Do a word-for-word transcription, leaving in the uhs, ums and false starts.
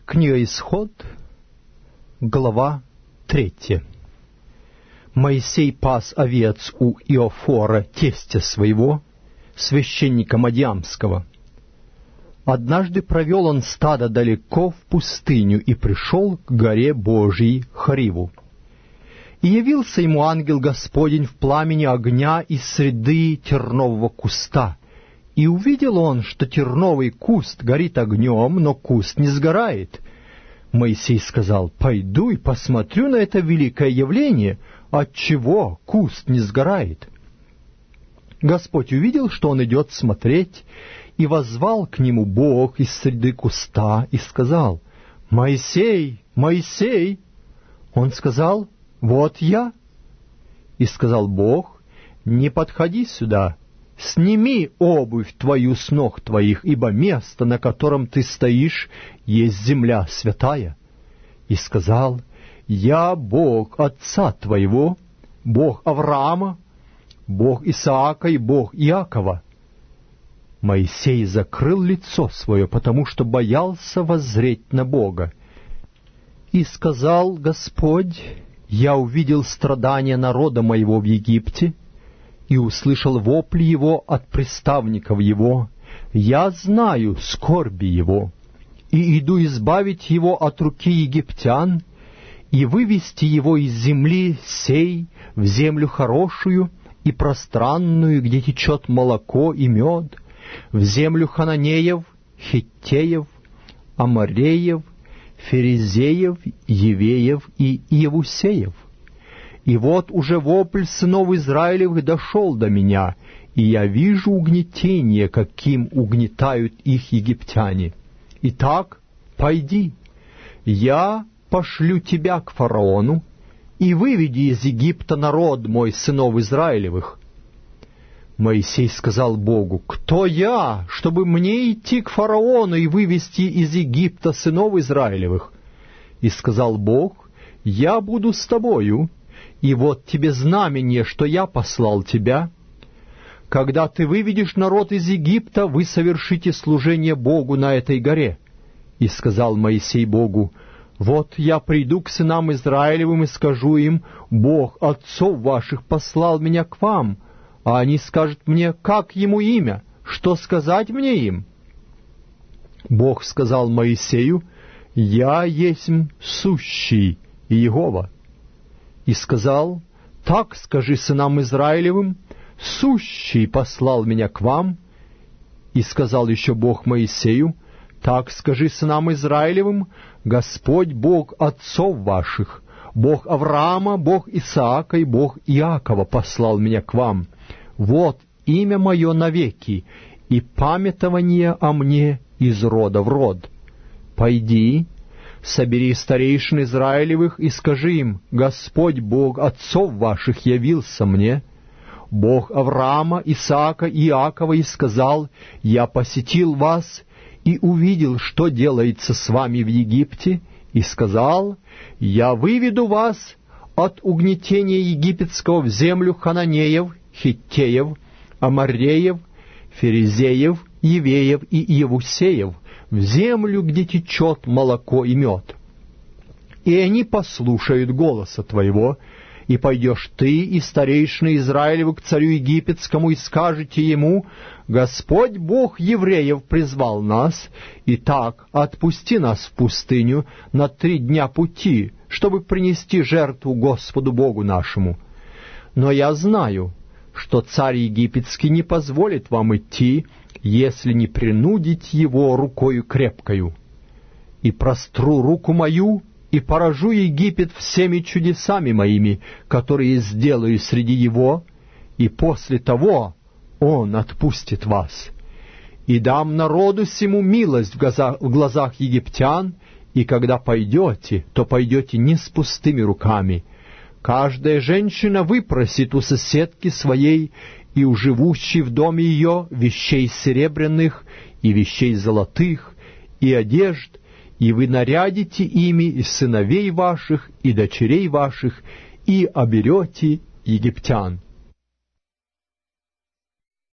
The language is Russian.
Книга Исход, глава третья. Моисей пас овец у Иофора, тестя своего, священника Мадиамского. Однажды провел он стадо далеко в пустыню и пришел к горе Божией Хориву. И явился ему ангел Господень в пламени огня из среды тернового куста. И увидел он, что терновый куст горит огнем, но куст не сгорает. Моисей сказал: «Пойду и посмотрю на это великое явление, отчего куст не сгорает». Господь увидел, что он идет смотреть, и воззвал к нему Бог из среды куста и сказал: «Моисей, Моисей!» Он сказал: «Вот я». И сказал Бог: «Не подходи сюда, сними обувь твою с ног твоих, ибо место, на котором ты стоишь, есть земля святая». И сказал: «Я Бог отца твоего, Бог Авраама, Бог Исаака и Бог Иакова». Моисей закрыл лицо свое, потому что боялся воззреть на Бога. И сказал Господь: «Я увидел страдания народа моего в Египте, и услышал вопли его от приставников его. Я знаю скорби его, и иду избавить его от руки египтян, и вывести его из земли сей в землю хорошую и пространную, где течет молоко и мед, в землю хананеев, хиттеев, амореев, ферезеев, евеев и иевусеев. И вот уже вопль сынов Израилевых дошел до меня, и я вижу угнетение, каким угнетают их египтяне. Итак, пойди, я пошлю тебя к фараону, и выведи из Египта народ мой, сынов Израилевых». Моисей сказал Богу: «Кто я, чтобы мне идти к фараону и вывести из Египта сынов Израилевых?» И сказал Бог: «Я буду с тобою, и вот тебе знамение, что я послал тебя. Когда ты выведешь народ из Египта, вы совершите служение Богу на этой горе». И сказал Моисей Богу: «Вот я приду к сынам Израилевым и скажу им: Бог отцов ваших послал меня к вам, а они скажут мне: как ему имя? Что сказать мне им?» Бог сказал Моисею: «Я есмь сущий Иегова». И сказал: «Так скажи сынам Израилевым: сущий послал меня к вам». И сказал еще Бог Моисею: «Так скажи сынам Израилевым: Господь Бог отцов ваших, Бог Авраама, Бог Исаака и Бог Иакова послал меня к вам. Вот имя мое навеки, и памятование о мне из рода в род. Пойди, собери старейшин Израилевых и скажи им: Господь Бог отцов ваших явился мне, Бог Авраама, Исаака и Иакова, и сказал: я посетил вас и увидел, что делается с вами в Египте, и сказал: я выведу вас от угнетения египетского в землю хананеев, хиттеев, амореев, ферезеев, евеев и иевусеев, в землю, где течет молоко и мед. И они послушают голоса твоего, и пойдешь ты и старейшины Израилевы к царю египетскому, и скажете ему: Господь Бог евреев призвал нас, и так отпусти нас в пустыню на три дня пути, чтобы принести жертву Господу Богу нашему. Но я знаю, что царь египетский не позволит вам идти, если не принудить его рукою крепкою. И простру руку мою, и поражу Египет всеми чудесами моими, которые сделаю среди его, и после того он отпустит вас. И дам народу сему милость в глазах, в глазах египтян, и когда пойдете, то пойдете не с пустыми руками. Каждая женщина выпросит у соседки своей и у живущей в доме ее вещей серебряных и вещей золотых и одежд, и вы нарядите ими и сыновей ваших, и дочерей ваших, и оберете египтян.